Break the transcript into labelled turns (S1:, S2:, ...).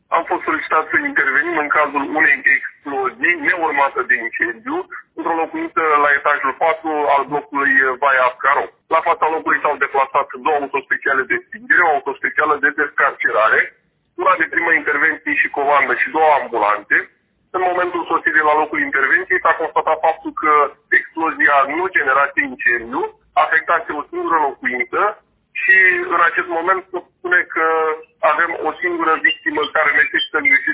S1: Am fost solicitat să intervenim în cazul unei explozii neurmată de incendiu într-o locuință la etajul 4 al blocului Baia Ascaro. La fața locului s-au deplasat două autospeciale de stingere, o autospecială de descarcerare, una de primă intervenție și comandă și două ambulante. În momentul sosirii la locul intervenției s-a constatat faptul că explozia nu generase incendiu, afectase o singură locuință și în acest moment se spune că avem o singură victimă care necesită îngrijire